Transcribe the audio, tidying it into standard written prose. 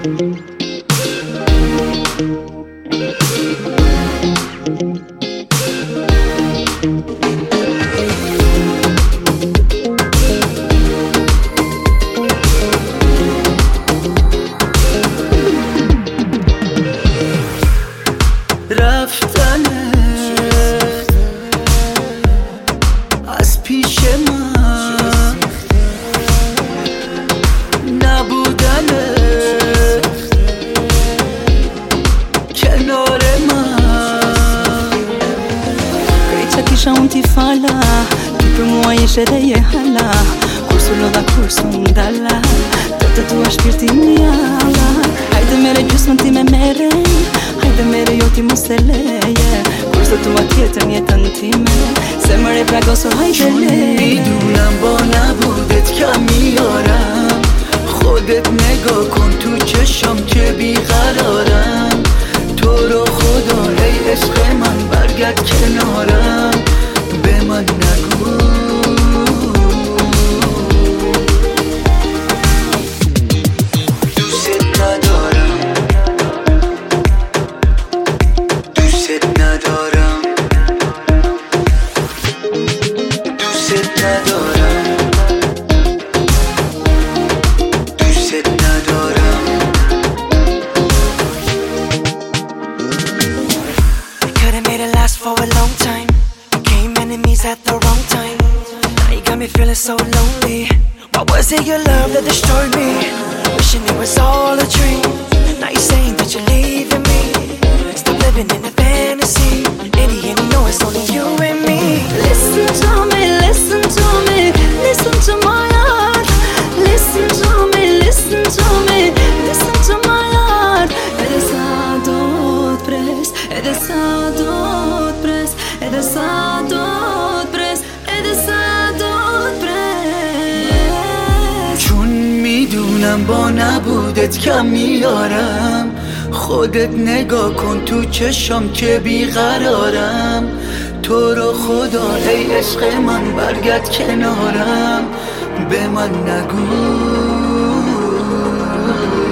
رفتنه از پیش من، نبودنه کنار من. Grita que já te fala, que por moi cheia hala, curso lo da curso dalla, tutta tua spirti miala. Haide mere gjusmën ti me mere, hajde mere jo ti mos e leje, kurse tua tjetër njetën time, se mëre pragoso hajde leje. میدونم با نبودت کم میارم، خودت نگاه کن تو چشم که بیقرارم. تو رو خدا ای عشق من برگرد کنارم، به من نگو دوست ندارم، دوست ندارم، دوست ندارم، دوست ندارم. Could've made it last for a long time. Became enemies at the wrong time. Now you got me feeling so lonely. What was it your love that destroyed me? Wishing it was all a dream. Now you're saying that you're leaving me. Stop living in a fantasy. Idiot, you know it's only you and me. Listen to me, listen to me, listen to my heart. Listen to me, listen to me, listen to my heart. Edhe sa do t'pres, edhe sa do t'pres, edhe sa do t'pres, edhe sa do t'pres. چون میدونم با نبودت کم میارم، خودت نگاه کن تو چشم که بیقرارم. تو رو خدا ای عشق من برگرد کنارم، به من نگو